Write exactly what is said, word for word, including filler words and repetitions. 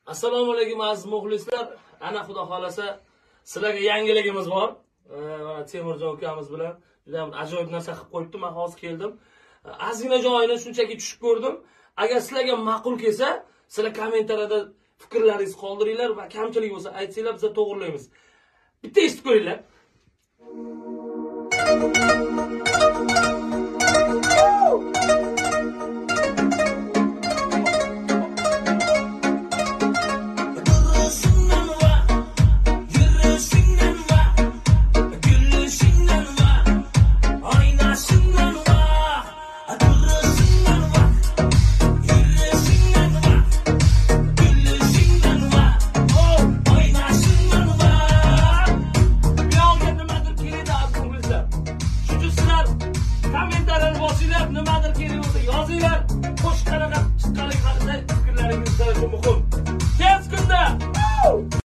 Assalomu alaykum aziz muxlislar. Ana xudo xolasa sizlarga yangiligimiz bor. Mana Temurjon ukamiz bilan juda ham ajoyib narsa qilib qo'yibdi. Men hozir keldim. Ozgina joyini shunchaki tushib ko'rdim. Agar sizlarga ma'qul kelsa, sizlar kommentariyada fikrlaringizni qoldiringlar va kamchilik bo'lsa aytsanglar, biz to'g'rilaymiz. Bitta eshitib ko'ringlar.